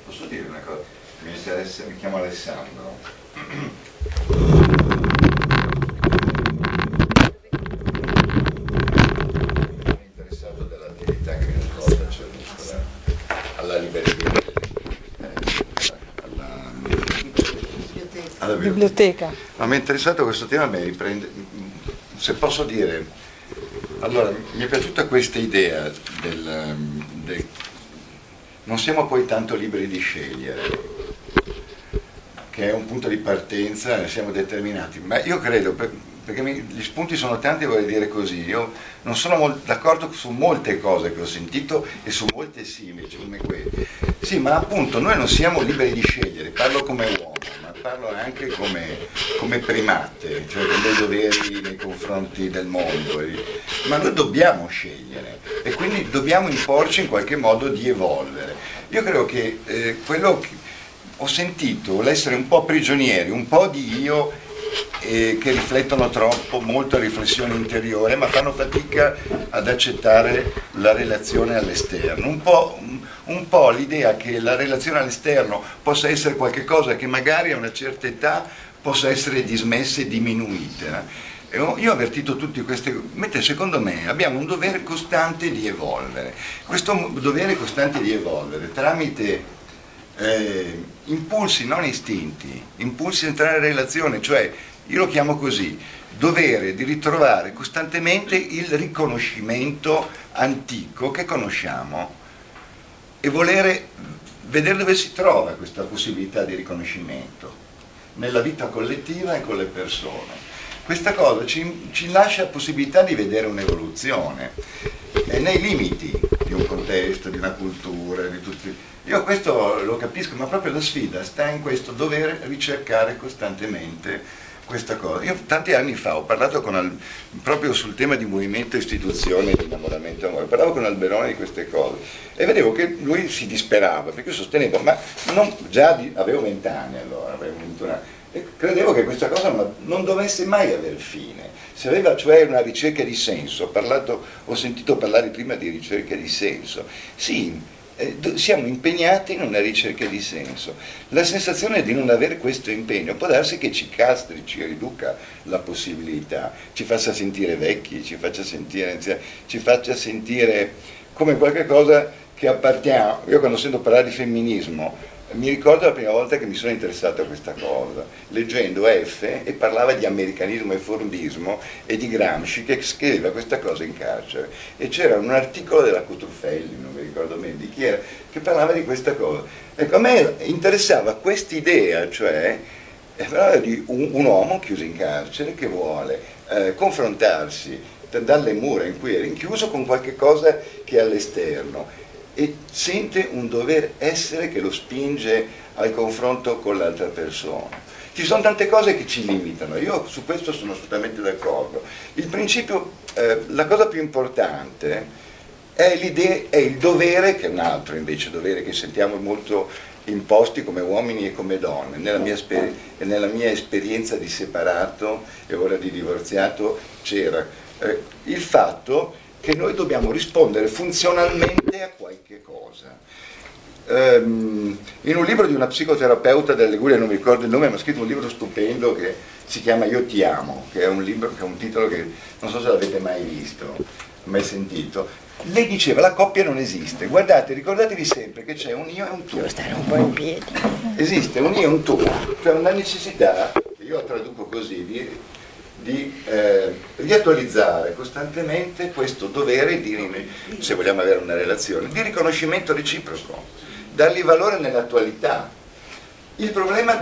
Posso dire una cosa? Mi interessa, mi chiamo Alessandro. Sono interessato dell'attività che viene svolta, cioè alla libreria, alla biblioteca. Ma mi è interessato questo tema, mi riprende, se posso dire, allora mi è piaciuta questa idea non siamo poi tanto liberi di scegliere, che è un punto di partenza, ne siamo determinati, ma io credo, perché gli spunti sono tanti, vorrei dire così, io non sono d'accordo su molte cose che ho sentito e su molte simili, come quelle. Sì, ma appunto noi non siamo liberi di scegliere, parlo come uomo, ma parlo anche come primate, cioè con dei doveri nei confronti del mondo, ma noi dobbiamo scegliere e quindi dobbiamo imporci in qualche modo di evolvere. Io credo che quello che ho sentito l'essere un po' prigionieri, un po' di io che riflettono troppo, molta riflessione interiore, ma fanno fatica ad accettare la relazione all'esterno. Un po' l'idea che la relazione all'esterno possa essere qualcosa che magari a una certa età possa essere dismessa e diminuita. Io ho avvertito tutti queste, mentre secondo me abbiamo un dovere costante di evolvere. Questo dovere costante di evolvere tramite impulsi, non istinti, impulsi di entrare in relazione, cioè io lo chiamo così, dovere di ritrovare costantemente il riconoscimento antico che conosciamo e volere vedere dove si trova questa possibilità di riconoscimento nella vita collettiva e con le persone. Questa cosa ci lascia la possibilità di vedere un'evoluzione nei limiti di un contesto, di una cultura, di tutti. Io questo lo capisco, ma proprio la sfida sta in questo dover ricercare costantemente questa cosa. Io tanti anni fa ho parlato proprio sul tema di movimento, istituzione, di innamoramento e amore, parlavo con Alberoni di queste cose e vedevo che lui si disperava, perché io sostenevo, ma avevo 20 anni allora, avevo 21 anni, e credevo che questa cosa non dovesse mai aver fine, se aveva cioè una ricerca di senso. Ho sentito parlare prima di ricerca di senso, sì, siamo impegnati in una ricerca di senso. La sensazione di non avere questo impegno può darsi che ci castri, ci riduca la possibilità, ci faccia sentire vecchi, ci faccia sentire come qualcosa che appartiene. Io quando sento parlare di femminismo mi ricordo la prima volta che mi sono interessato a questa cosa, leggendo F e parlava di americanismo e fordismo e di Gramsci che scriveva questa cosa in carcere. E c'era un articolo della Cutrufelli, non mi ricordo bene di chi era, che parlava di questa cosa. Ecco, a me interessava quest'idea, cioè parlava di un uomo chiuso in carcere che vuole confrontarsi dalle mura in cui è rinchiuso con qualche cosa che è all'esterno, e sente un dover essere che lo spinge al confronto con l'altra persona. Ci sono tante cose che ci limitano, io su questo sono assolutamente d'accordo. Il principio, la cosa più importante è il dovere, che è un altro invece dovere che sentiamo molto imposti come uomini e come donne. Nella mia esperienza di separato e ora di divorziato c'era il fatto che noi dobbiamo rispondere funzionalmente a qualche cosa. In un libro di una psicoterapeuta della Liguria, non mi ricordo il nome, ma ha scritto un libro stupendo che si chiama Io ti amo, che è un libro che ha un titolo che non so se l'avete mai visto, mai sentito. Lei diceva la coppia non esiste, guardate, ricordatevi sempre che c'è un io e un tu. Devo stare un po' in piedi. Esiste un io e un tu, cioè una necessità, che io traduco così, di riattualizzare costantemente questo dovere se vogliamo avere una relazione, di riconoscimento reciproco, dargli valore nell'attualità. Il problema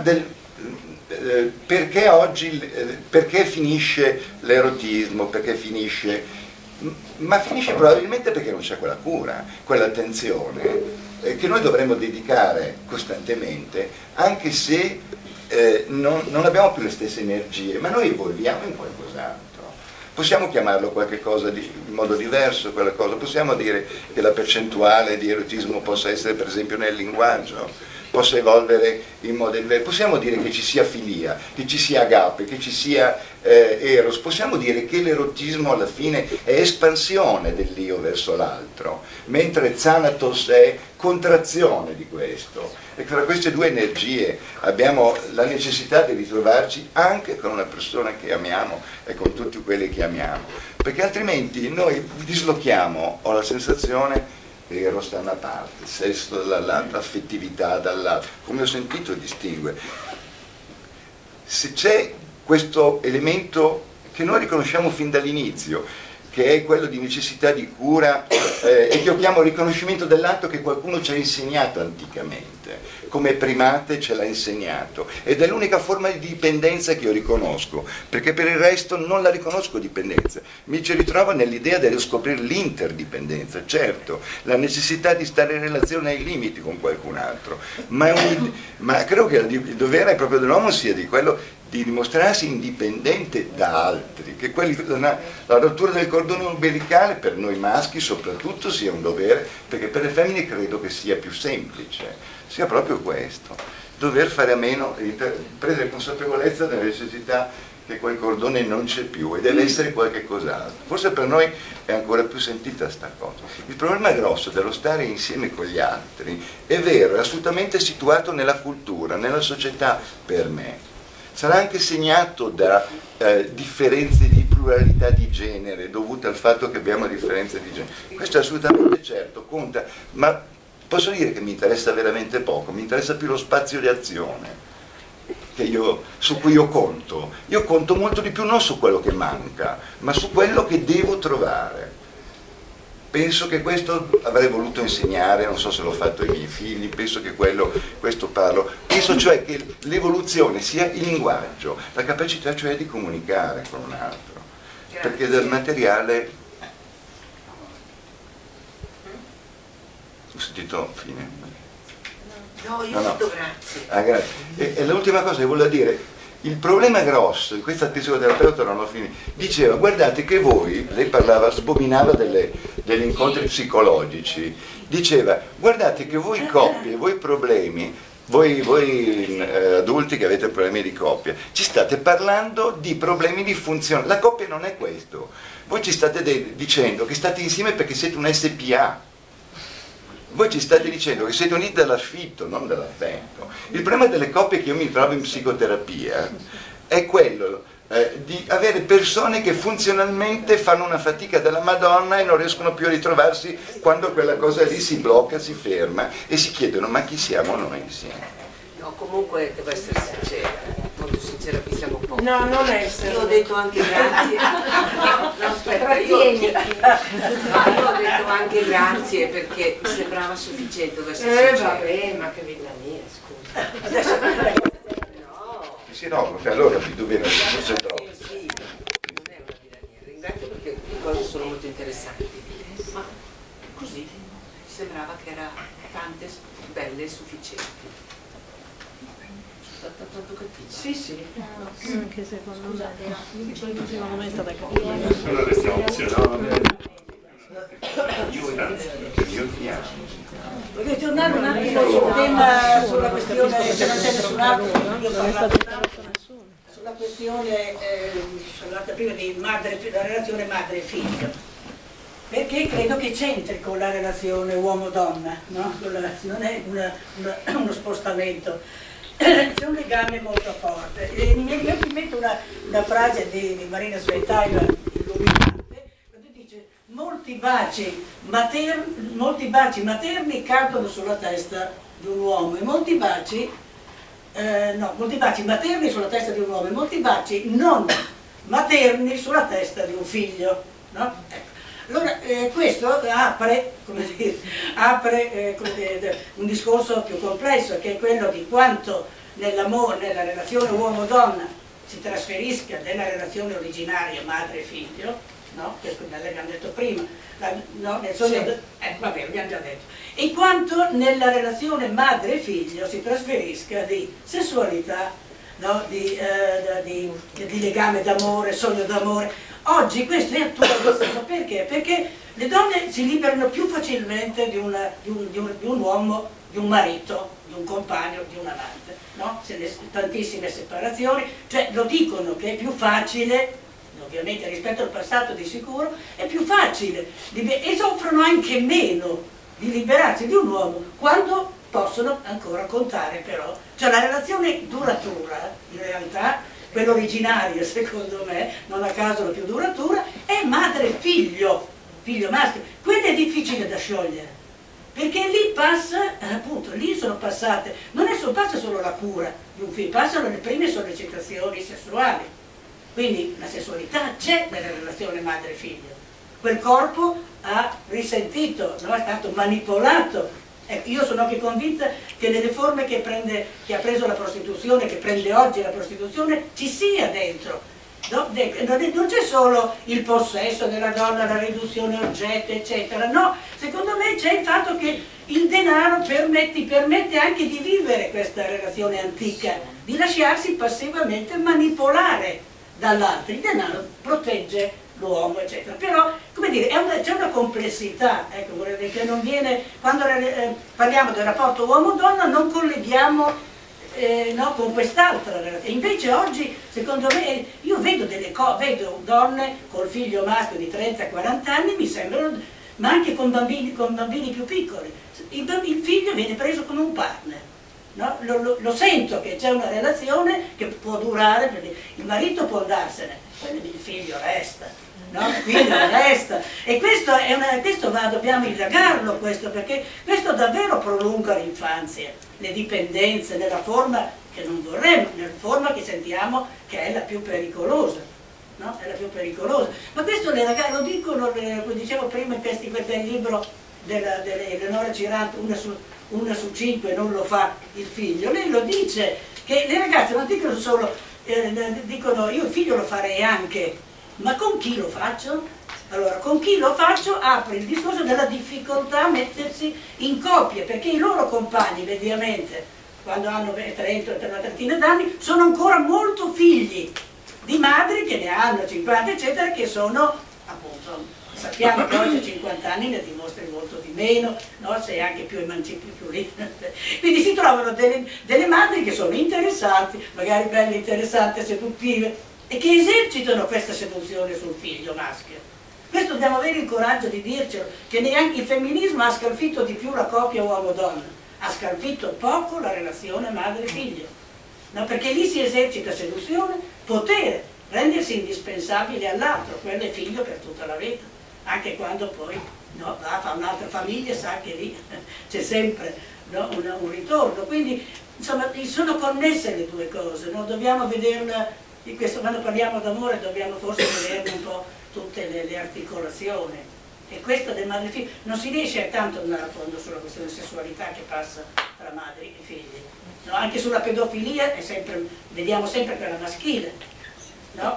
perché oggi, perché finisce l'erotismo, perché finisce, ma finisce probabilmente perché non c'è quella cura, quell'attenzione che noi dovremmo dedicare costantemente, anche se non abbiamo più le stesse energie, ma noi evolviamo in qualcos'altro. Possiamo chiamarlo qualche cosa in modo diverso, quella cosa. Possiamo dire che la percentuale di erotismo possa essere per esempio nel linguaggio, possa evolvere in modo diverso. Possiamo dire che ci sia filia, che ci sia agape, che ci sia eros, possiamo dire che l'erotismo alla fine è espansione dell'io verso l'altro, mentre thanatos è contrazione di questo. E fra queste due energie abbiamo la necessità di ritrovarci anche con una persona che amiamo e con tutti quelli che amiamo, perché altrimenti noi dislochiamo, ho la sensazione, eros da una parte, sesso dall'altra, affettività dall'altra, come ho sentito distinguere. Se c'è questo elemento che noi riconosciamo fin dall'inizio, che è quello di necessità di cura e che io chiamo riconoscimento dell'atto che qualcuno ci ha insegnato anticamente, come primate ce l'ha insegnato, ed è l'unica forma di dipendenza che io riconosco, perché per il resto non la riconosco dipendenza, mi ci ritrovo nell'idea di riscoprire l'interdipendenza, certo, la necessità di stare in relazione ai limiti con qualcun altro, ma credo che il dovere proprio dell'uomo sia di quello di dimostrarsi indipendente da altri, che la rottura del cordone ombelicale per noi maschi soprattutto sia un dovere, perché per le femmine credo che sia più semplice, sia proprio questo, dover fare a meno, prendere consapevolezza della necessità che quel cordone non c'è più e deve essere qualche cos'altro. Forse per noi è ancora più sentita sta cosa. Il problema grosso dello stare insieme con gli altri è vero, è assolutamente situato nella cultura, nella società per me. Sarà anche segnato da differenze di pluralità di genere dovute al fatto che abbiamo differenze di genere. Questo è assolutamente certo, conta, ma posso dire che mi interessa veramente poco, mi interessa più lo spazio di azione su cui io conto. Io conto molto di più non su quello che manca, ma su quello che devo trovare. Penso che questo avrei voluto insegnare, non so se l'ho fatto ai miei figli, penso che questo parlo, penso cioè che l'evoluzione sia il linguaggio, la capacità cioè di comunicare con un altro, perché del materiale, ho sentito fine? No, io ho detto grazie. Ah, grazie. E l'ultima cosa che volevo dire, il problema grosso di questa psicoterapeuta, non ho finito, diceva guardate che voi, lei sbominava degli incontri psicologici, diceva guardate che voi coppie, voi problemi, voi adulti che avete problemi di coppia, ci state parlando di problemi di funzione, la coppia non è questo, voi ci state dicendo che state insieme perché siete un SPA. Voi ci state dicendo che siete uniti dall'affitto, non dall'affetto. Il problema delle coppie che io mi trovo in psicoterapia è quello di avere persone che funzionalmente fanno una fatica della Madonna e non riescono più a ritrovarsi quando quella cosa lì si blocca, si ferma e si chiedono ma chi siamo noi insieme? No, comunque devo essere sincera, molto sincera, qui siamo pochi. No, non essere. Io ho detto anche grazie. No, aspetta, io ho detto anche grazie perché mi sembrava sufficiente, devo essere sincera. Vabbè, ma che vita mia, scusa. No. Sì, no, perché allora tu vieni forse troppo. Sì, non è una vita mia. Ringrazio perché le cose sono molto interessanti. Ma così sembrava che era tante belle e sufficienti. Tanto cattivo. Sì, sì. Anche secondo me è stata cattiva. Allora restiamo Voglio tornare un attimo sul tema, sulla questione, se non c'è nessun altro, io parlavo sulla questione, parlate prima di la relazione madre e figlio, perché credo che c'entri con la relazione uomo-donna, no? Non è uno spostamento. C'è un legame molto forte. Mi viene in mente una frase di Marina Svetaeva, illuminante, quando dice molti baci materni cadono sulla testa di un uomo e molti baci materni sulla testa di un uomo e molti baci non materni sulla testa di un figlio, no? Ecco. Allora questo apre un discorso più complesso, che è quello di quanto nella relazione uomo-donna si trasferisca della relazione originaria madre-figlio, no? Che l'abbiamo detto prima, no? Nel sogno, vabbè, l'abbiamo già detto, e quanto nella relazione madre-figlio si trasferisca di sessualità, no? Di legame d'amore, sogno d'amore. Oggi questo è attualissimo, perché? Perché le donne si liberano più facilmente di un uomo, di un marito, di un compagno, di un amante, no? Tantissime separazioni, cioè lo dicono che è più facile, ovviamente rispetto al passato di sicuro, è più facile e soffrono anche meno di liberarsi di un uomo quando possono ancora contare però. Cioè la relazione duratura, in realtà, quella originaria secondo me, non a caso la più duratura, è madre-figlio, figlio maschio. Quella è difficile da sciogliere, perché lì passa, appunto, lì sono passate, passa solo la cura di un figlio, passano le prime sollecitazioni sessuali. Quindi la sessualità c'è nella relazione madre-figlio. Quel corpo ha risentito, no? È stato manipolato. Io sono anche convinta che nelle forme che ha preso la prostituzione, che prende oggi la prostituzione, ci sia dentro. No? Non c'è solo il possesso della donna, la riduzione oggetto, eccetera. No, secondo me c'è il fatto che il denaro permette anche di vivere questa relazione antica, di lasciarsi passivamente manipolare dall'altro. Il denaro protegge l'uomo, eccetera. Però, come dire, c'è una complessità, ecco, che non viene, quando parliamo del rapporto uomo-donna non colleghiamo no, con quest'altra relazione. Invece oggi, secondo me, io vedo vedo donne col figlio maschio di 30-40 anni, mi sembrano, ma anche con bambini più piccoli. Il figlio viene preso come un partner. No? Lo sento che c'è una relazione che può durare, perché il marito può andarsene, il figlio resta. No? Il figlio resta. E dobbiamo indagarlo perché questo davvero prolunga l'infanzia, le dipendenze nella forma che non vorremmo, nella forma che sentiamo che è la più pericolosa. No? È la più pericolosa. Ma questo le ragazze lo dicono, come dicevo prima, del libro dell'Eleonora Girante, una su 5 non lo fa il figlio. Lei lo dice, che le ragazze non dicono solo, dicono io il figlio lo farei anche, ma con chi lo faccio? Allora, con chi lo faccio apre il discorso della difficoltà a mettersi in coppia, perché i loro compagni, mediamente, quando hanno 30 o una trentina d'anni, sono ancora molto figli di madri che ne hanno 50, eccetera, che sono, appunto, sappiamo che oggi a 50 anni ne dimostri molto di meno, no? Sei anche più emancipato, più lì. Quindi si trovano delle madri che sono interessanti, magari belle, interessanti, seduttive, e che esercitano questa seduzione sul figlio maschio. Questo dobbiamo avere il coraggio di dircelo, che neanche il femminismo ha scalfito di più la coppia uomo-donna, ha scalfito poco la relazione madre-figlio, no? Perché lì si esercita seduzione, potere, rendersi indispensabile all'altro, quello è figlio per tutta la vita, anche quando poi no, fa un'altra famiglia, sa che lì c'è sempre no, un ritorno. Quindi insomma sono connesse le due cose, no? Dobbiamo vederla. Quando parliamo d'amore dobbiamo forse vedere un po' tutte le articolazioni, e questo del madre e figlio non si riesce tanto ad andare a fondo sulla questione di sessualità che passa tra madri e figli, no? Anche sulla pedofilia vediamo sempre quella maschile, no?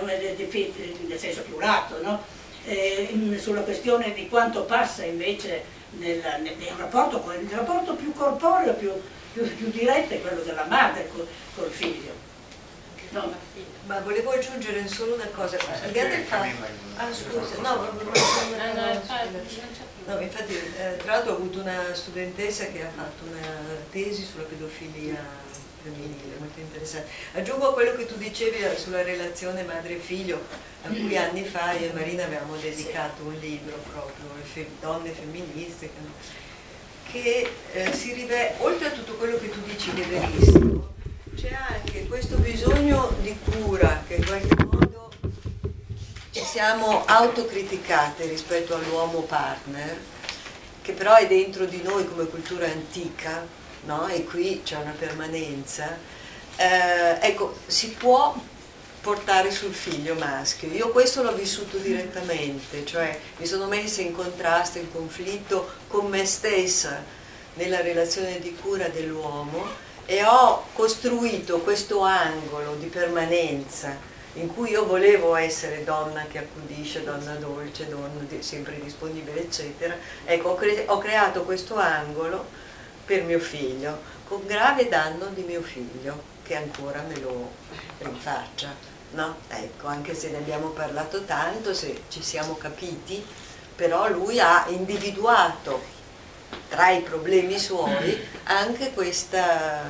Nel senso più lato, no? Sulla questione di quanto passa invece nel rapporto, il rapporto più corporeo, più diretto è quello della madre col figlio. No. Ma volevo aggiungere solo una cosa, al di là del fatto... Ah scusa, no, infatti tra l'altro ho avuto una studentessa che ha fatto una tesi sulla pedofilia femminile, molto interessante. Aggiungo a quello che tu dicevi sulla relazione madre-figlio, a cui anni fa io e Marina avevamo dedicato un libro proprio, Donne femministe, che si rivela, oltre a tutto quello che tu dici che è verissimo, c'è anche questo bisogno di cura che in qualche modo ci siamo autocriticate rispetto all'uomo partner, che però è dentro di noi come cultura antica, no? E qui c'è una permanenza. Ecco, si può portare sul figlio maschio. Io questo l'ho vissuto direttamente, cioè mi sono messa in contrasto, in conflitto con me stessa nella relazione di cura dell'uomo, e ho costruito questo angolo di permanenza in cui io volevo essere donna che accudisce, donna dolce, donna sempre disponibile, eccetera. Ecco, ho creato questo angolo per mio figlio, con grave danno di mio figlio, che ancora me lo rinfaccia, no? Ecco, anche se ne abbiamo parlato tanto, se ci siamo capiti, però lui ha individuato tra i problemi suoi anche questa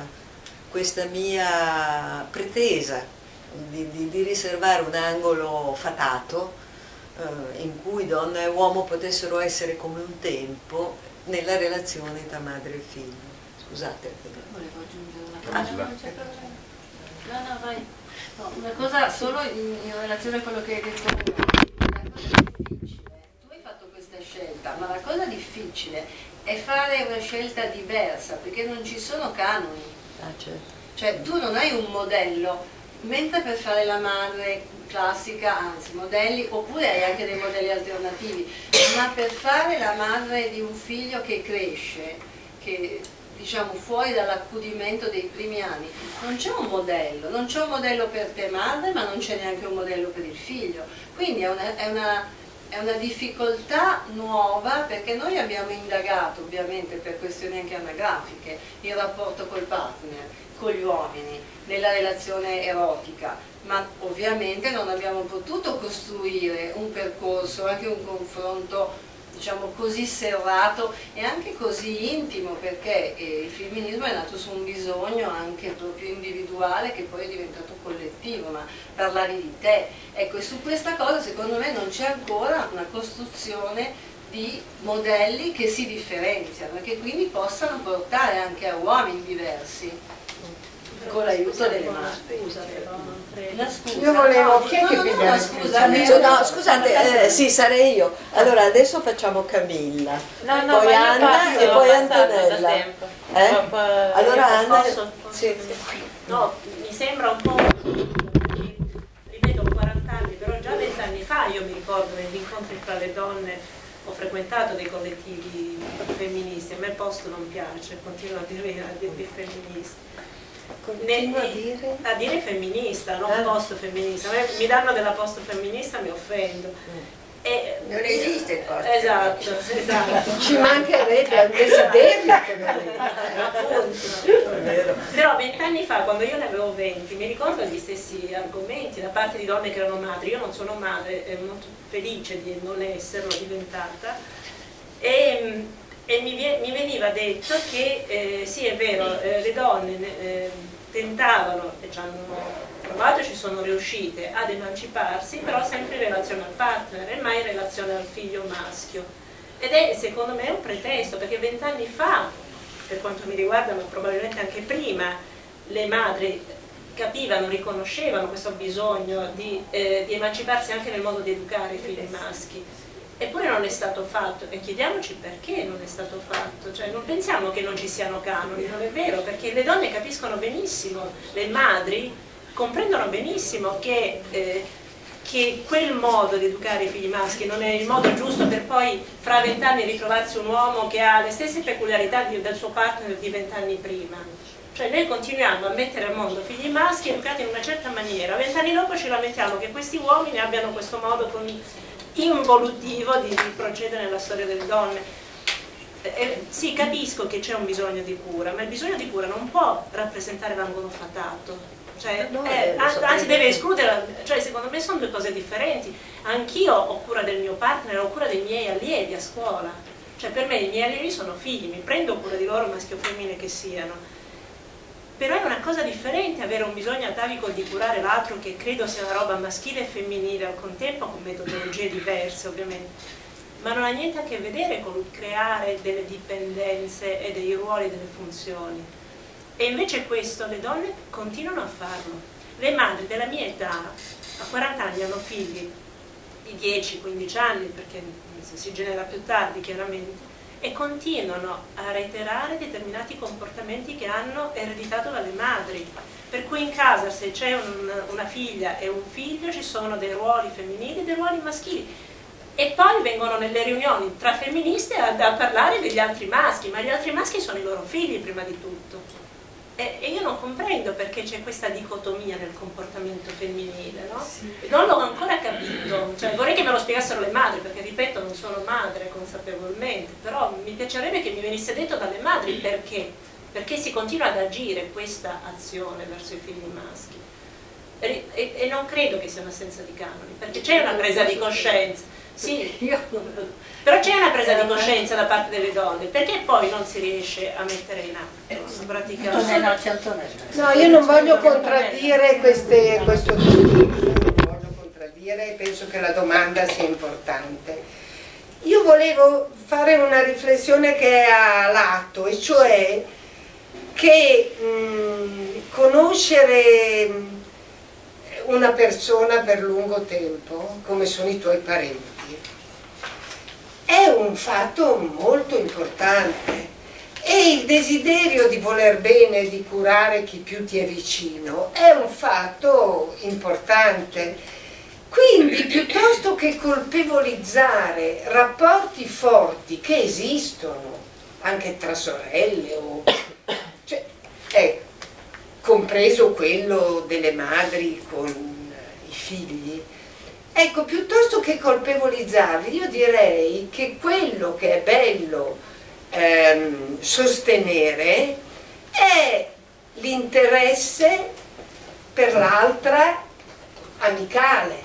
mia pretesa di riservare un angolo fatato in cui donna e uomo potessero essere come un tempo nella relazione tra madre e figlio. Scusate. Volevo aggiungere una cosa. No, vai. No, una cosa solo in relazione a quello che hai detto. La cosa difficile, tu hai fatto questa scelta, ma la cosa difficile è fare una scelta diversa, perché non ci sono canoni. Certo. Cioè tu non hai un modello, mentre per fare la madre classica, anzi modelli, oppure hai anche dei modelli alternativi, ma per fare la madre di un figlio che cresce, che diciamo fuori dall'accudimento dei primi anni, non c'è un modello, non c'è un modello per te madre, ma non c'è neanche un modello per il figlio, quindi è una difficoltà nuova, perché noi abbiamo indagato, ovviamente per questioni anche anagrafiche, il rapporto col partner, con gli uomini, nella relazione erotica, ma ovviamente non abbiamo potuto costruire un percorso, anche un confronto diciamo così serrato e anche così intimo, perché il femminismo è nato su un bisogno anche proprio individuale che poi è diventato collettivo, ma parlavi di te, ecco, e su questa cosa secondo me non c'è ancora una costruzione di modelli che si differenziano e che quindi possano portare anche a uomini diversi con l'aiuto delle madri. Una scusa. Io volevo, chi è che no, scusa, No, scusate, sì, sarei io. Allora adesso facciamo Camilla, poi Anna e poi Antonella. Allora Anna, sì. No, mi sembra un po', ripeto, 40 anni, però già 20 anni fa io mi ricordo negli incontri tra le donne ho frequentato dei collettivi femministi, a me il posto non piace, continuo a dire femministi. A dire femminista, non posto femminista. Mi danno della posto femminista, mi offendo. Non esiste il posto. Esatto. Ci mancherebbe al desiderio. Appunto. Però 20 anni fa, quando io ne avevo 20, mi ricordo gli stessi argomenti da parte di donne che erano madri. Io non sono madre, e molto felice di non esserlo diventata. E mi veniva detto che sì, è vero, le donne tentavano e ci hanno provato, ci sono riuscite ad emanciparsi, però sempre in relazione al partner e mai in relazione al figlio maschio. Ed è secondo me un pretesto, perché 20 anni fa, per quanto mi riguarda, ma probabilmente anche prima, le madri capivano, riconoscevano questo bisogno di emanciparsi anche nel modo di educare i figli maschi. Eppure non è stato fatto, e chiediamoci perché non è stato fatto, cioè non pensiamo che non ci siano canoni, non è vero, perché le donne capiscono benissimo, le madri comprendono benissimo che quel modo di educare i figli maschi non è il modo giusto per poi fra 20 anni ritrovarsi un uomo che ha le stesse peculiarità del suo partner di 20 anni prima. Cioè noi continuiamo a mettere al mondo figli maschi educati in una certa maniera, 20 anni dopo ci lamentiamo che questi uomini abbiano questo modo involutivo di procedere nella storia delle donne. Sì, capisco che c'è un bisogno di cura, ma il bisogno di cura non può rappresentare l'angolo fatato, cioè, anzi deve escludere, cioè secondo me sono due cose differenti. Anch'io ho cura del mio partner, ho cura dei miei allievi a scuola, cioè per me i miei allievi sono figli, mi prendo cura di loro, maschio o femmine che siano. Però è una cosa differente avere un bisogno atavico di curare l'altro, che credo sia una roba maschile e femminile al contempo, con metodologie diverse ovviamente, ma non ha niente a che vedere con creare delle dipendenze e dei ruoli, delle funzioni. E invece questo le donne continuano a farlo. Le madri della mia età a 40 anni hanno figli di 10-15 anni, perché si genera più tardi chiaramente, e continuano a reiterare determinati comportamenti che hanno ereditato dalle madri, per cui in casa se c'è una figlia e un figlio ci sono dei ruoli femminili e dei ruoli maschili, e poi vengono nelle riunioni tra femministe a parlare degli altri maschi, ma gli altri maschi sono i loro figli prima di tutto. E io non comprendo perché c'è questa dicotomia nel comportamento femminile, no? Sì. Non l'ho ancora capito, cioè, vorrei che me lo spiegassero le madri, perché ripeto non sono madre consapevolmente, però mi piacerebbe che mi venisse detto dalle madri perché si continua ad agire questa azione verso i figli maschi. E non credo che sia un'assenza di canoni, perché c'è una presa di coscienza. Sì, Io però c'è una presa di coscienza da parte delle donne, perché poi non si riesce a mettere in atto praticamente? No, io non voglio contraddire questo discorso, non voglio contraddire, penso che la domanda sia importante. Io volevo fare una riflessione che è a lato, e cioè che conoscere una persona per lungo tempo, come sono i tuoi parenti, è un fatto molto importante, e il desiderio di voler bene, di curare chi più ti è vicino, è un fatto importante. Quindi, piuttosto che colpevolizzare rapporti forti che esistono anche tra sorelle, cioè, compreso quello delle madri con i figli, ecco, piuttosto che colpevolizzarli, io direi che quello che è bello sostenere è l'interesse per l'altra amicale,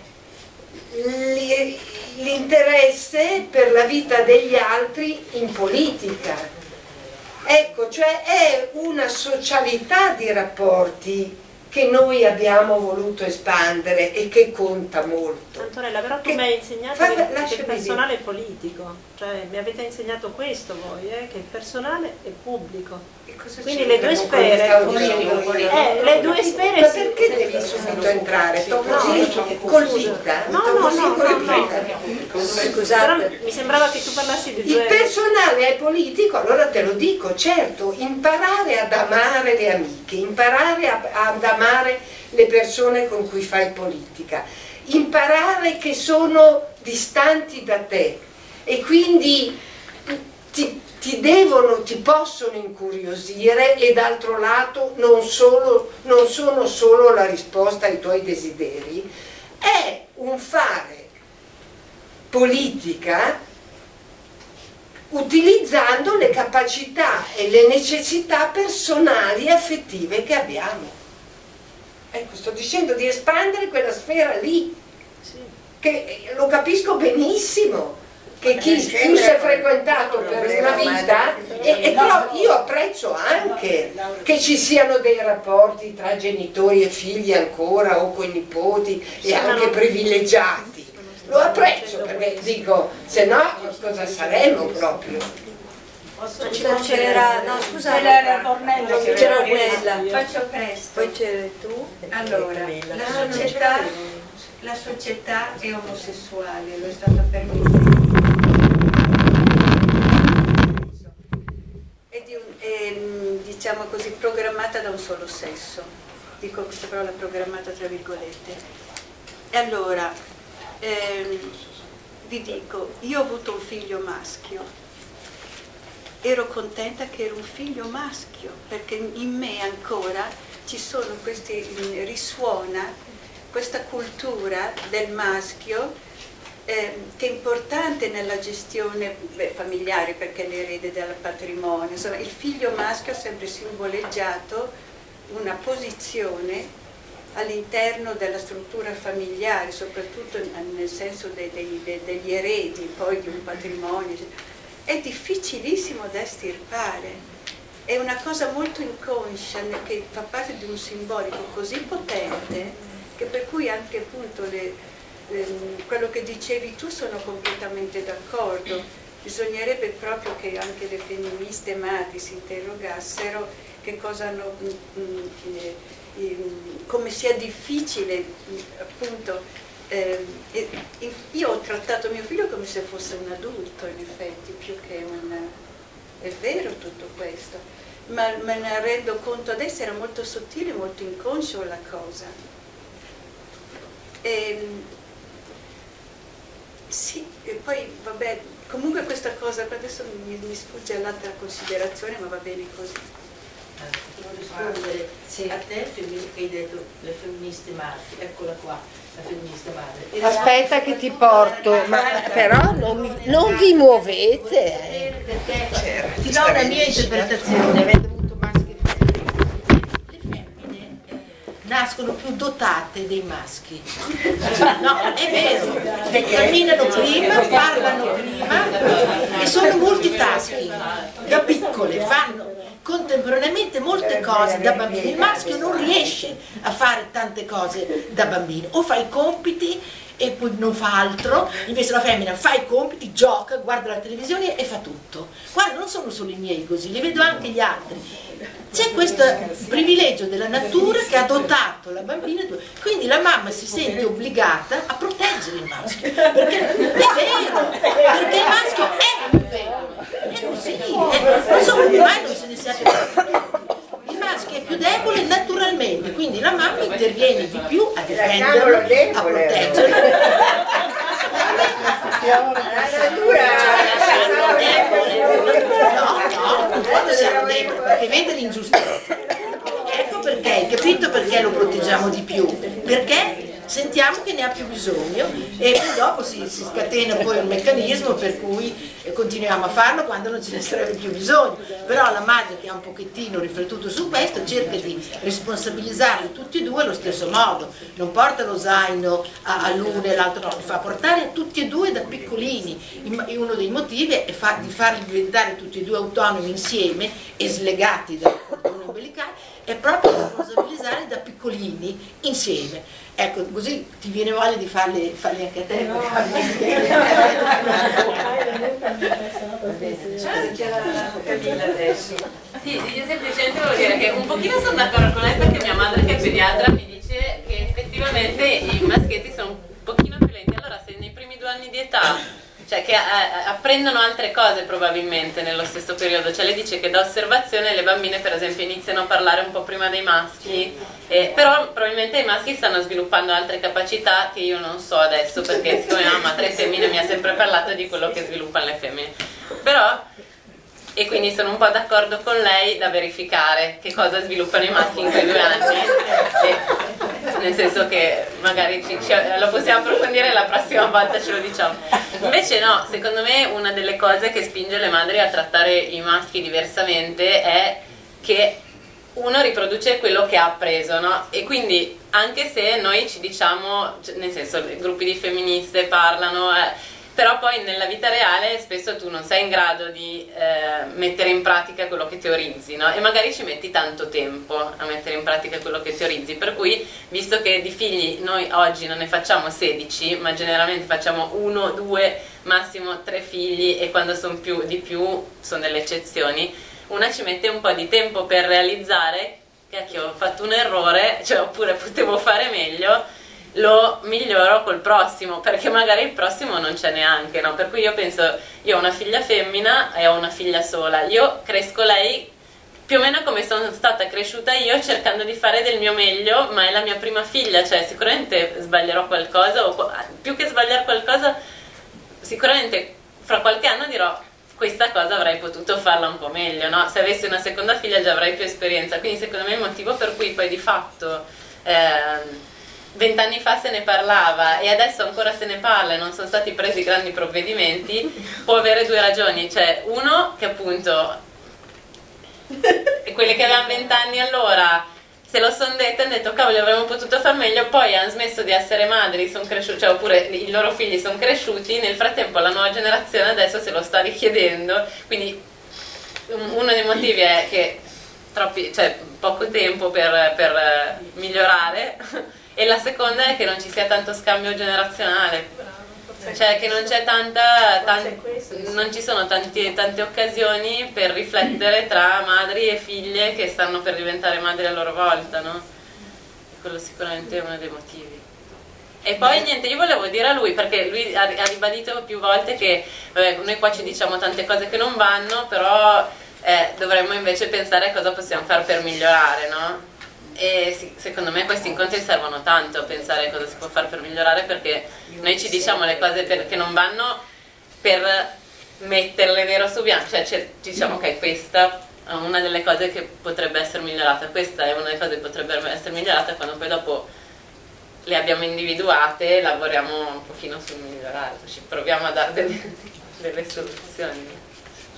l'interesse per la vita degli altri in politica. Ecco, cioè è una socialità di rapporti che noi abbiamo voluto espandere e che conta molto. Antonella, però tu mi hai insegnato che il personale è politico, cioè mi avete insegnato questo voi, che il personale è pubblico. Quindi le due sfere, le due sfere. Ma perché devi subito entrare? Colpita? No. Scusate. Però mi sembrava che tu parlassi di due. Il personale è politico, allora te lo dico, certo, imparare ad amare le amiche, imparare ad amare le persone con cui fai politica, imparare che sono distanti da te e quindi ti possono incuriosire, e d'altro lato non sono solo la risposta ai tuoi desideri, è un fare politica utilizzando le capacità e le necessità personali e affettive che abbiamo. Ecco, sto dicendo di espandere quella sfera lì, che lo capisco benissimo, che chi più si è frequentato per una vita, e però io apprezzo anche che ci siano dei rapporti tra genitori e figli ancora, o con i nipoti, e anche privilegiati. Lo apprezzo, perché dico, se no cosa saremmo proprio? C'era, no scusate, c'era quella, faccio presto, poi c'eri tu. Allora, la società è omosessuale, lo è stata per è diciamo così programmata da un solo sesso, dico questa parola programmata tra virgolette. E allora vi dico, io ho avuto un figlio maschio, ero contenta che era un figlio maschio, perché in me ancora ci sono risuona questa cultura del maschio che è importante nella gestione familiare, perché l'erede del patrimonio. Insomma, il figlio maschio ha sempre simboleggiato una posizione all'interno della struttura familiare, soprattutto nel senso degli eredi poi di un patrimonio. È difficilissimo da estirpare, è una cosa molto inconscia che fa parte di un simbolico così potente che per cui anche appunto quello che dicevi tu sono completamente d'accordo. Bisognerebbe proprio che anche le femministe madri si interrogassero che cosa hanno, come sia difficile appunto. Io ho trattato mio figlio come se fosse un adulto, in effetti, più che è vero tutto questo, ma me ne rendo conto adesso, era molto sottile, molto inconscio la cosa. Sì, e poi vabbè, comunque questa cosa, adesso mi sfugge l'altra considerazione, ma va bene così. Devo rispondere a te che hai detto le femministe madri, eccola qua, la femminista madre. Aspetta che ti porto, ma però non vi muovete. Perché ti do una mia interpretazione, avendo avuto maschi e femmine. Le femmine nascono nascono più dotate dei maschi. No, è vero, camminano prima, parlano prima e sono multitasking, da piccole fanno contemporaneamente molte cose da bambini. Il maschio non riesce a fare tante cose da bambino, o fa i compiti e poi non fa altro, invece la femmina fa i compiti, gioca, guarda la televisione e fa tutto. Guarda, non sono solo i miei così, li vedo anche gli altri. C'è questo privilegio della natura che ha dotato la bambina, quindi la mamma si sente obbligata a proteggere il maschio, perché è vero, perché il maschio è vero, è così, non so come mai non se ne sia capito. Il maschio è più debole naturalmente, quindi la mamma interviene di più a difenderlo, a proteggerlo. No, siamo deboli, perché vede l'ingiustizia. Ecco perché, hai capito perché lo proteggiamo di più? Perché sentiamo che ne ha più bisogno e poi dopo si scatena poi un meccanismo per cui continuiamo a farlo quando non ce ne sarebbe più bisogno. Però la madre, che ha un pochettino riflettuto su questo, cerca di responsabilizzarli tutti e due allo stesso modo, non porta lo zaino all'uno e l'altro no, li fa portare tutti e due da piccolini. Uno dei motivi è di farli diventare tutti e due autonomi insieme e slegati dal cordone ombelicale, è proprio responsabilizzare da piccolini insieme. Ecco, così ti viene voglia di farli anche a te. Camilla adesso. Sì, io semplicemente volevo dire che un pochino sono d'accordo con lei, perché mia madre, che è pediatra, mi dice che effettivamente i maschietti sono un pochino più lenti. Allora, se nei primi 2 anni di età, cioè che apprendono altre cose probabilmente nello stesso periodo, cioè lei dice che da osservazione le bambine per esempio iniziano a parlare un po' prima dei maschi, però probabilmente i maschi stanno sviluppando altre capacità che io non so adesso, perché siccome mia mamma 3 femmine mi ha sempre parlato di quello che sviluppano le femmine, però, e quindi sono un po' d'accordo con lei da verificare che cosa sviluppano i maschi in quei 2 anni, nel senso che magari lo possiamo approfondire la prossima volta, ce lo diciamo. Invece no, secondo me una delle cose che spinge le madri a trattare i maschi diversamente è che uno riproduce quello che ha appreso, no? E quindi anche se noi ci diciamo, nel senso, gruppi di femministe parlano, però poi nella vita reale spesso tu non sei in grado di mettere in pratica quello che teorizzi, no? E magari ci metti tanto tempo a mettere in pratica quello che teorizzi, per cui, visto che di figli noi oggi non ne facciamo 16, ma generalmente facciamo 1, 2, massimo 3 figli, e quando sono di più sono delle eccezioni, una ci mette un po' di tempo per realizzare che ho fatto un errore, cioè, oppure potevo fare meglio, lo miglioro col prossimo, perché magari il prossimo non c'è neanche, no? Per cui io penso, io ho una figlia femmina e ho una figlia sola, io cresco lei più o meno come sono stata cresciuta io, cercando di fare del mio meglio, ma è la mia prima figlia, cioè sicuramente sbaglierò qualcosa, o più che sbagliare qualcosa, sicuramente fra qualche anno dirò questa cosa avrei potuto farla un po' meglio, no? Se avessi una seconda figlia già avrei più esperienza, quindi secondo me il motivo per cui poi di fatto 20 anni fa se ne parlava e adesso ancora se ne parla e non sono stati presi grandi provvedimenti, può avere 2 ragioni, cioè uno che appunto quelli che avevano 20 anni allora se lo sono detto, hanno detto cavolo avremmo potuto far meglio, poi hanno smesso di essere madri, sono cresciuti, cioè, oppure i loro figli sono cresciuti, nel frattempo la nuova generazione adesso se lo sta richiedendo, quindi uno dei motivi è che cioè, poco tempo per migliorare, e la seconda è che non ci sia tanto scambio generazionale, cioè che non c'è non ci sono tante occasioni per riflettere tra madri e figlie che stanno per diventare madri a loro volta, no? E quello sicuramente è uno dei motivi. E poi niente, io volevo dire a lui, perché lui ha ribadito più volte che noi qua ci diciamo tante cose che non vanno, però dovremmo invece pensare a cosa possiamo fare per migliorare, no? E secondo me questi incontri servono tanto a pensare cosa si può fare per migliorare, perché noi ci diciamo le cose che non vanno per metterle nero su bianco, cioè ci diciamo che questa è una delle cose che potrebbe essere migliorata, questa è una delle cose che potrebbe essere migliorata, quando poi dopo le abbiamo individuate lavoriamo un pochino sul migliorare, ci proviamo a dare delle soluzioni.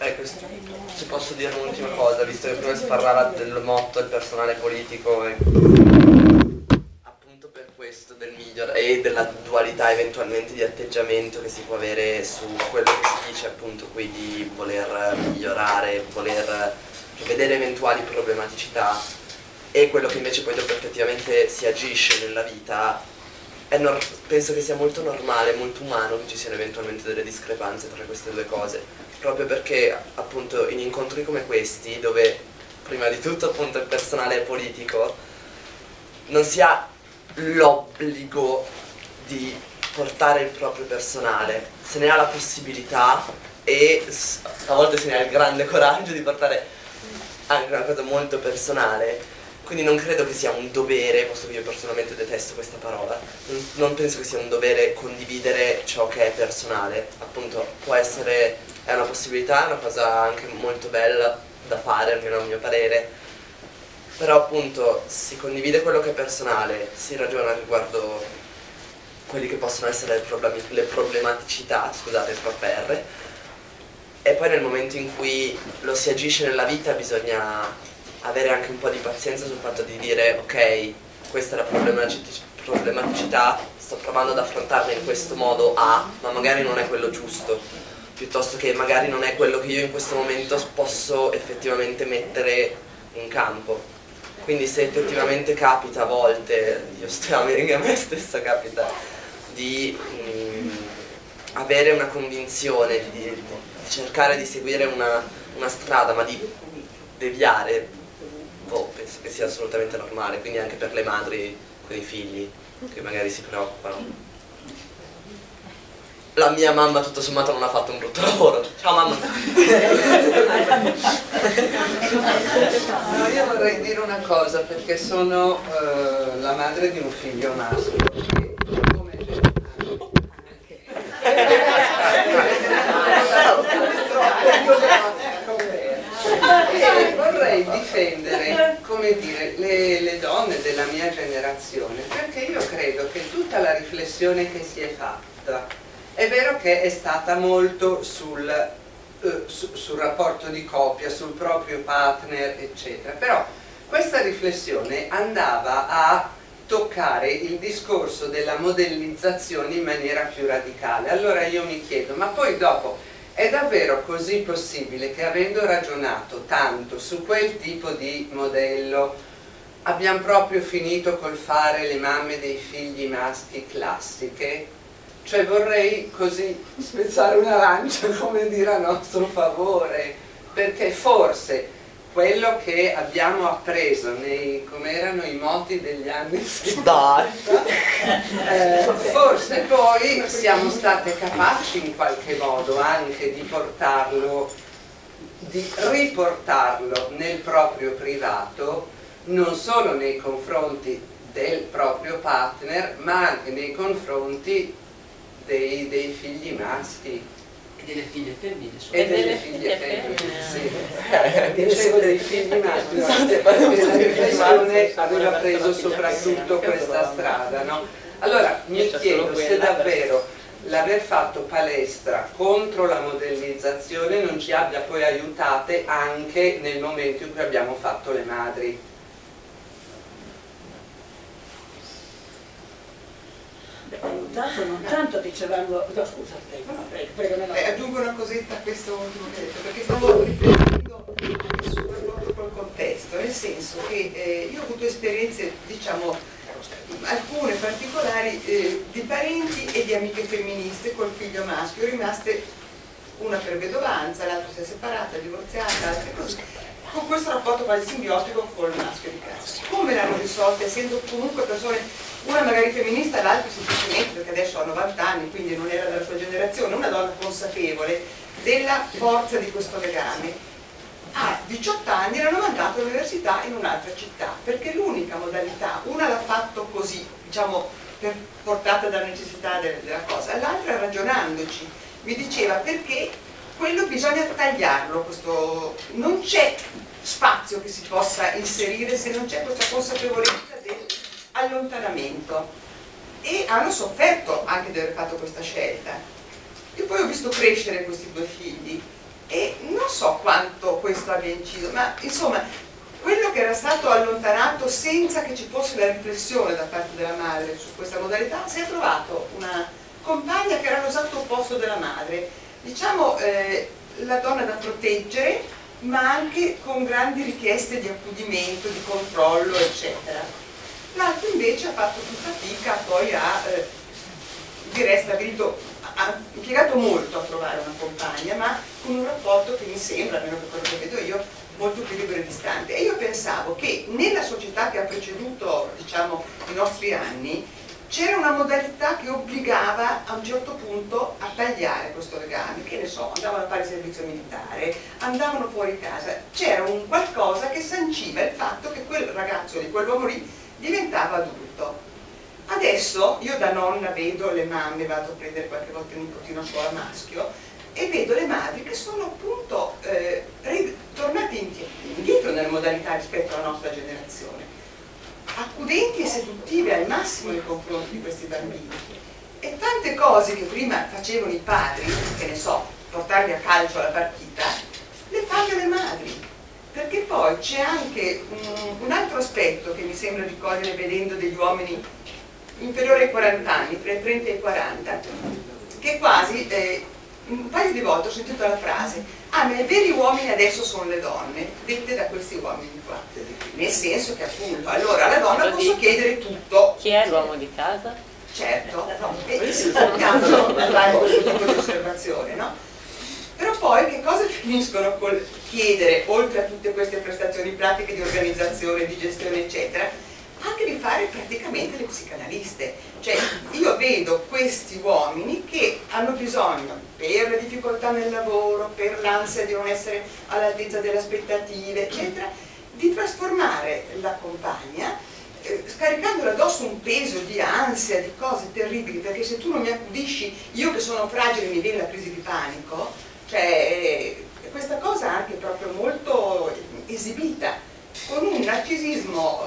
se posso dire un'ultima cosa, visto che prima si parlava del motto del personale politico e appunto per questo del miglior e della dualità eventualmente di atteggiamento che si può avere su quello che si dice appunto qui di voler migliorare, voler vedere eventuali problematicità e quello che invece poi dopo effettivamente si agisce nella vita, penso che sia molto normale, molto umano che ci siano eventualmente delle discrepanze tra queste due cose, proprio perché appunto in incontri come questi, dove prima di tutto appunto il personale politico non si ha l'obbligo di portare il proprio personale, se ne ha la possibilità e a volte se ne ha il grande coraggio di portare anche una cosa molto personale. Quindi non credo che sia un dovere, posto che io personalmente detesto questa parola, non penso che sia un dovere condividere ciò che è personale, appunto può essere, è una possibilità, è una cosa anche molto bella da fare, almeno a mio parere, però appunto si condivide quello che è personale, si ragiona riguardo quelli che possono essere le problematicità, scusate, troppe R, e poi nel momento in cui lo si agisce nella vita bisogna avere anche un po' di pazienza sul fatto di dire ok, questa è la problematicità, sto provando ad affrontarla in questo modo ma magari non è quello giusto, piuttosto che magari non è quello che io in questo momento posso effettivamente mettere in campo. Quindi se effettivamente capita a volte, io a me stessa capita di avere una convinzione, di cercare di seguire una strada, ma di deviare, penso che sia assolutamente normale, quindi anche per le madri con i figli che magari si preoccupano. La mia mamma tutto sommato non ha fatto un brutto lavoro. Ciao mamma. No, io vorrei dire una cosa, perché sono la madre di un figlio maschio che come e vorrei difendere, come dire, le donne della mia generazione, perché io credo che tutta la riflessione che si è fatta è vero che è stata molto sul rapporto di coppia, sul proprio partner, eccetera, però questa riflessione andava a toccare il discorso della modellizzazione in maniera più radicale. Allora io mi chiedo, ma poi dopo è davvero così possibile che, avendo ragionato tanto su quel tipo di modello, abbiamo proprio finito col fare le mamme dei figli maschi classiche? Cioè vorrei così spezzare una lancia, come dire, a nostro favore, perché forse quello che abbiamo appreso come erano i moti degli anni 70, forse poi siamo state capaci in qualche modo anche di portarlo, di riportarlo nel proprio privato, non solo nei confronti del proprio partner, ma anche nei confronti dei figli maschi. E delle figlie femmine. E delle figlie femmine, sì. Dicevo dei figli maschi, perché la riflessione aveva preso soprattutto questa strada, no? Allora mi chiedo se davvero l'aver fatto palestra contro la modellizzazione non ci abbia poi aiutate anche nel momento in cui abbiamo fatto le madri. Aiutato non tanto, dicevamo, no scusa, prego. Aggiungo una cosetta a questo ultimo che hai detto, perché stavo riflettendo sul rapporto col contesto, nel senso che io ho avuto esperienze, diciamo, alcune particolari di parenti e di amiche femministe col figlio maschio, rimaste una per vedovanza, l'altra si è separata, divorziata, altre cose, con questo rapporto quasi simbiotico col maschio di casa. Come l'hanno risolta, essendo comunque persone, una magari femminista, l'altra semplicemente perché adesso ha 90 anni, quindi non era della sua generazione, una donna consapevole della forza di questo legame. A 18 anni erano mandate all'università in un'altra città, perché l'unica modalità, una l'ha fatto così, diciamo, portata dalla necessità della cosa, l'altra ragionandoci, mi diceva perché quello bisogna tagliarlo, non c'è spazio che si possa inserire se non c'è questa consapevolezza dell'allontanamento, e hanno sofferto anche di aver fatto questa scelta. E poi ho visto crescere questi due figli E non so quanto questo abbia inciso, ma insomma quello che era stato allontanato senza che ci fosse la riflessione da parte della madre su questa modalità, si è trovato una compagna che era l'esatto opposto della madre, diciamo la donna da proteggere, ma anche con grandi richieste di accudimento, di controllo, eccetera. L'altro invece ha fatto più fatica, poi direi ha impiegato molto a trovare una compagna, ma con un rapporto che mi sembra, almeno per quello che vedo io, molto più libero e distante. E io pensavo che nella società che ha preceduto, diciamo, i nostri anni, c'era una modalità che obbligava a un certo punto a tagliare questo legame, che ne so, andavano a fare il servizio militare, andavano fuori casa, c'era un qualcosa che sanciva il fatto che quel ragazzo di quell'uomo lì diventava adulto. Adesso io da nonna vedo le mamme, vado a prendere qualche volta il nipotino a scuola maschio, e vedo le madri che sono appunto tornate indietro nelle modalità rispetto alla nostra generazione, accudenti e seduttive al massimo nei confronti di questi bambini, e tante cose che prima facevano i padri, che ne so, portarli a calcio alla partita, le fanno le madri, perché poi c'è anche un altro aspetto che mi sembra di cogliere vedendo degli uomini inferiori ai 40 anni, tra i 30 e i 40, che quasi un paio di volte ho sentito la frase: ah, ma i veri uomini adesso sono le donne, dette da questi uomini qua, nel senso che appunto allora alla donna posso chiedere tutto. Chi è l'uomo di casa? Certo, no, e si cambiano a fare questo tipo di osservazione, no? Però poi che cosa finiscono col chiedere, oltre a tutte queste prestazioni pratiche di organizzazione, di gestione eccetera, anche di fare praticamente le psicanaliste. Cioè io vedo questi uomini che hanno bisogno, per le difficoltà nel lavoro, per l'ansia di non essere all'altezza delle aspettative eccetera, di trasformare la compagna, scaricandola addosso un peso di ansia, di cose terribili, perché se tu non mi accudisci, io che sono fragile mi viene la crisi di panico. Cioè questa cosa anche proprio molto esibita, con un narcisismo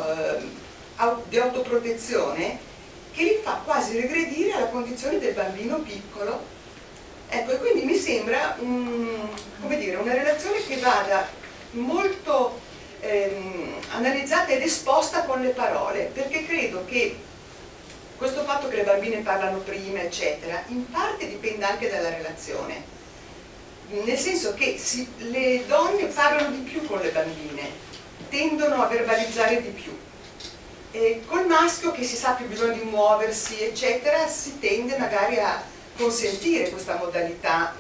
di autoprotezione che li fa quasi regredire alla condizione del bambino piccolo. Ecco, e quindi mi sembra come dire, una relazione che vada molto analizzata ed esposta con le parole, perché credo che questo fatto che le bambine parlano prima eccetera in parte dipende anche dalla relazione, nel senso che le donne parlano di più con le bambine, tendono a verbalizzare di più, e col maschio che si sa più bisogno di muoversi eccetera si tende magari a consentire questa modalità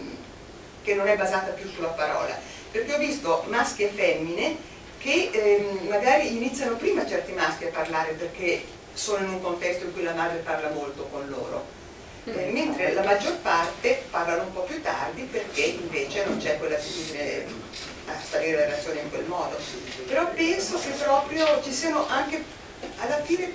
che non è basata più sulla parola, perché ho visto maschi e femmine che magari iniziano prima certi maschi a parlare perché sono in un contesto in cui la madre parla molto con loro, mentre la maggior parte parlano un po' più tardi perché invece non c'è quell'attitudine a stabilire la relazione in quel modo. Però penso che proprio ci siano anche alla fine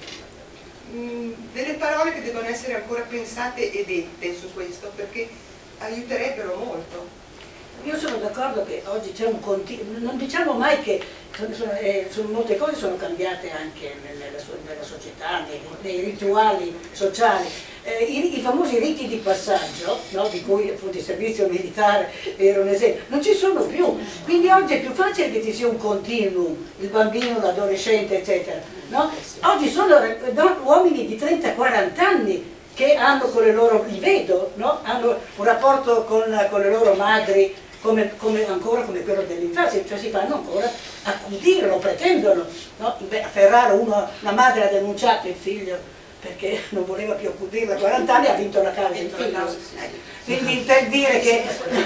delle parole che devono essere ancora pensate e dette su questo, perché aiuterebbero molto. Io sono d'accordo che oggi c'è un continuo, non diciamo mai che molte cose sono cambiate anche nella società, nei rituali sociali. I famosi riti di passaggio, no, di cui appunto il servizio militare era un esempio, non ci sono più, quindi oggi è più facile che ci sia un continuum, il bambino, l'adolescente eccetera, no? Oggi sono uomini di 30-40 anni che hanno con le loro, li vedo, no? Hanno un rapporto con le loro madri ancora come quello dell'infanzia, cioè si fanno ancora accudire, lo pretendono, no? A Ferrara una madre ha denunciato il figlio perché non voleva più accudirla a 40 anni, ha vinto la causa il figlio. Quindi per dire che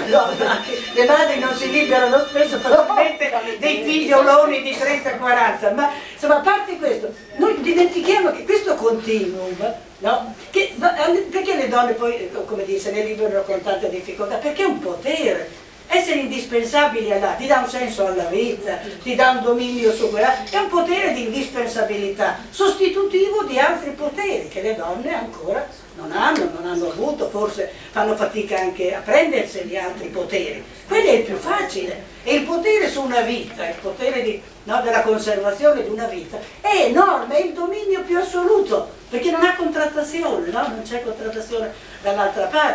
le madri non si liberano spesso facilmente dei figlioloni di 30-40, ma insomma a parte questo, noi dimentichiamo che questo continuum, no? Perché le donne poi, come dice, ne liberano con tanta difficoltà? Perché è un potere. Essere indispensabili ti dà un senso alla vita, ti dà un dominio su quella, è un potere di indispensabilità, sostitutivo di altri poteri che le donne ancora non hanno avuto, forse fanno fatica anche a prenderseli altri poteri. Quello è il più facile, e il potere su una vita, il potere della conservazione di una vita è enorme, è il dominio più assoluto, perché non ha contrattazione, no? Non c'è contrattazione dall'altra parte.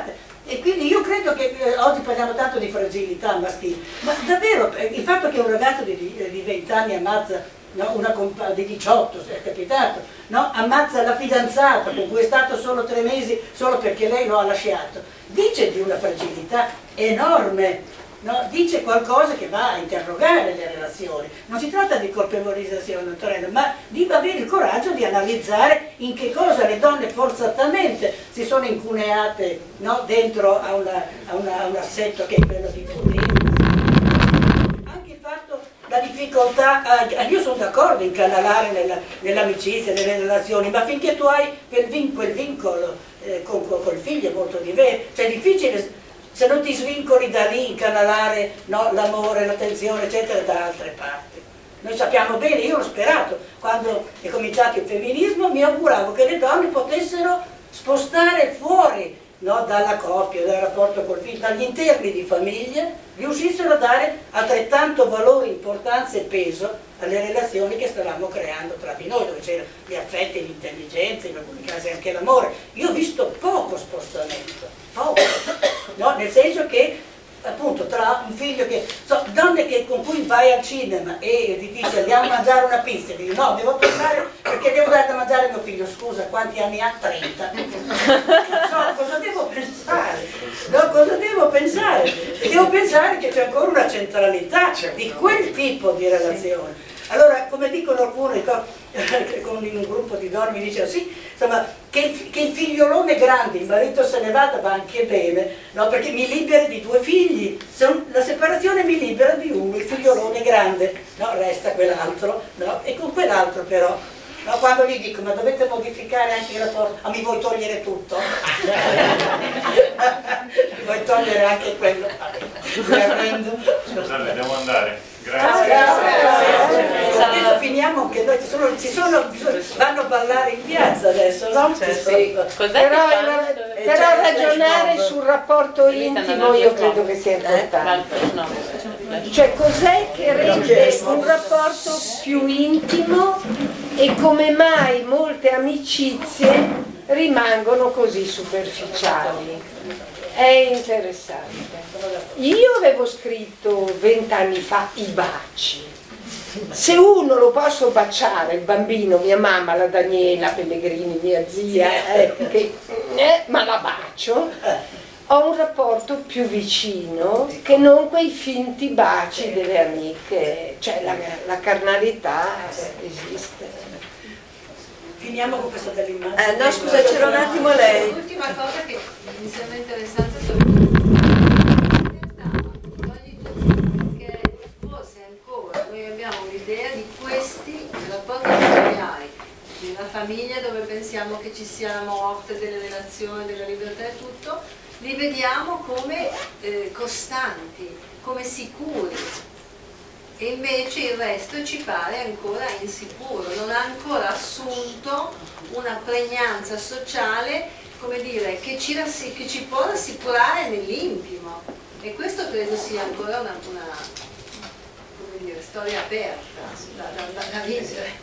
E quindi io credo che oggi parliamo tanto di fragilità maschile, ma davvero il fatto che un ragazzo di 20 anni ammazza, no, una di 18, se è capitato, no, ammazza la fidanzata con cui è stato solo 3 mesi solo perché lei lo ha lasciato, dice di una fragilità enorme. No, dice qualcosa che va a interrogare le relazioni. Non si tratta di colpevolizzazione, Antonella, ma di avere il coraggio di analizzare in che cosa le donne forzatamente si sono incuneate, no, dentro a un assetto che è quello di potere. Anche il fatto, la difficoltà, io sono d'accordo in canalare nell'amicizia, nelle relazioni, ma finché tu hai quel vincolo col figlio è molto diverso, cioè è difficile. Se non ti svincoli da lì, incanalare, no, l'amore, l'attenzione, eccetera, da altre parti. Noi sappiamo bene, io l'ho sperato, quando è cominciato il femminismo, mi auguravo che le donne potessero spostare fuori, no, dalla coppia, dal rapporto col figlio, dagli interni di famiglia, riuscissero a dare altrettanto valore, importanza e peso alle relazioni che stavamo creando tra di noi, dove c'erano gli affetti, l'intelligenza, in alcuni casi anche l'amore. Io ho visto poco spostamento, poco, no? Nel senso che appunto tra un figlio che, donne con cui vai al cinema e gli dici andiamo a mangiare una pizza, e dici no, devo tornare perché devo dare da mangiare a mio figlio, scusa, quanti anni ha? 30. Cosa devo pensare? No, cosa devo pensare? Devo pensare che c'è ancora una centralità di quel tipo di relazione. Allora, come dicono alcuni, con un gruppo di donne mi dicono sì, insomma, che il figliolone grande, il marito se ne vada, va anche bene, no? Perché mi libera di 2 figli, la separazione mi libera di uno, il figliolone grande, no? Resta quell'altro, no? E con quell'altro però, no? Quando gli dico ma dovete modificare anche il rapporto, mi vuoi togliere tutto? Mi vuoi togliere anche quello? Scusate, devo andare. Grazie. Adesso finiamo anche noi, vanno a ballare in piazza adesso, no? Sì. Però ragionare sul rapporto intimo io credo che sia importante. Cioè cos'è che rende un rapporto più intimo e come mai molte amicizie rimangono così superficiali? È interessante. Io avevo scritto 20 anni fa i baci. Se uno lo posso baciare, il bambino, mia mamma, la Daniela Pellegrini, mia zia, ma la bacio, ho un rapporto più vicino che non quei finti baci delle amiche, cioè la carnalità esiste. Finiamo con questa dell'immagine. No, scusa, c'era un attimo lei. L'ultima cosa che mi sembra interessante che forse ancora noi abbiamo un'idea di questi rapporti familiari, di una famiglia dove pensiamo che ci sia la morte delle relazioni, della libertà e tutto, li vediamo come costanti, come sicuri. E invece il resto ci pare ancora insicuro, non ha ancora assunto una pregnanza sociale, come dire, che ci può rassicurare nell'intimo. E questo credo sia ancora una come dire, storia aperta da vivere.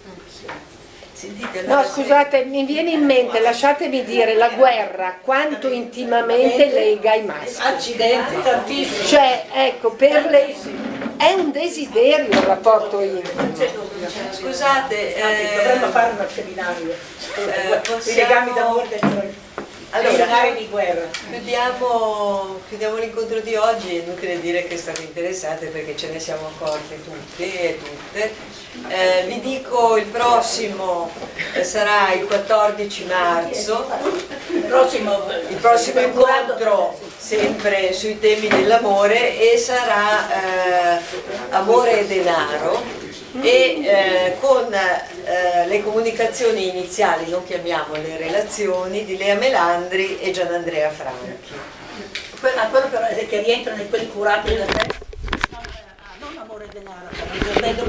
No, scusate, mi viene in mente, lasciatemi dire, la guerra quanto intimamente lega i maschi. Accidenti, tantissimo. Cioè, ecco, per le... è un desiderio il rapporto intimo. Scusate, dovremmo fare un seminario sui legami d'amore dentro. Allora, di guerra. Chiudiamo l'incontro di oggi, è inutile dire che state interessate perché ce ne siamo accorti tutti e tutte. Vi dico il prossimo sarà il 14 marzo, il prossimo incontro sempre sui temi dell'amore e sarà Amore e denaro. E con le comunicazioni iniziali, non chiamiamole relazioni, di Lea Melandri e Gianandrea Franchi. Quello però è che rientrano in quelli curati da te, non amore e denaro,